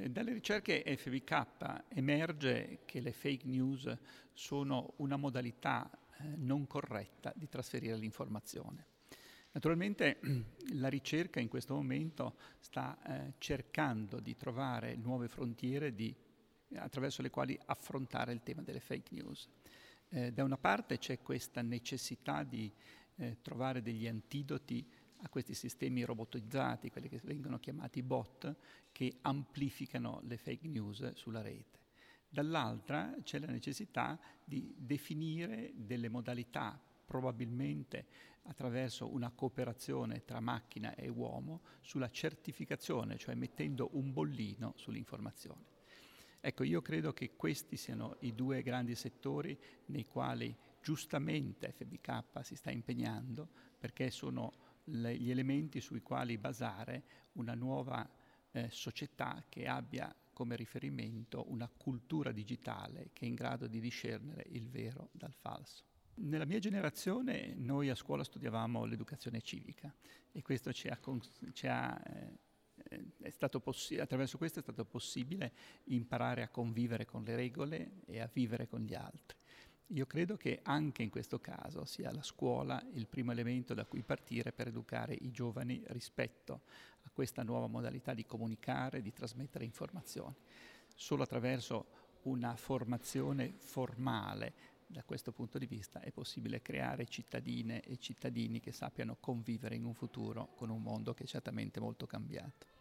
Dalle ricerche FVK emerge che le fake news sono una modalità non corretta di trasferire l'informazione. Naturalmente la ricerca in questo momento sta cercando di trovare nuove frontiere attraverso le quali affrontare il tema delle fake news. Da una parte c'è questa necessità di trovare degli antidoti a questi sistemi robotizzati, quelli che vengono chiamati bot, che amplificano le fake news sulla rete. Dall'altra c'è la necessità di definire delle modalità, probabilmente attraverso una cooperazione tra macchina e uomo, sulla certificazione, cioè mettendo un bollino sull'informazione. Ecco, io credo che questi siano i due grandi settori nei quali giustamente FBK si sta impegnando, perché sono gli elementi sui quali basare una nuova società che abbia come riferimento una cultura digitale che è in grado di discernere il vero dal falso. Nella mia generazione noi a scuola studiavamo l'educazione civica e questo attraverso questo è stato possibile imparare a convivere con le regole e a vivere con gli altri. Io credo che anche in questo caso sia la scuola il primo elemento da cui partire per educare i giovani rispetto a questa nuova modalità di comunicare, di trasmettere informazioni. Solo attraverso una formazione formale da questo punto di vista è possibile creare cittadine e cittadini che sappiano convivere in un futuro con un mondo che è certamente molto cambiato.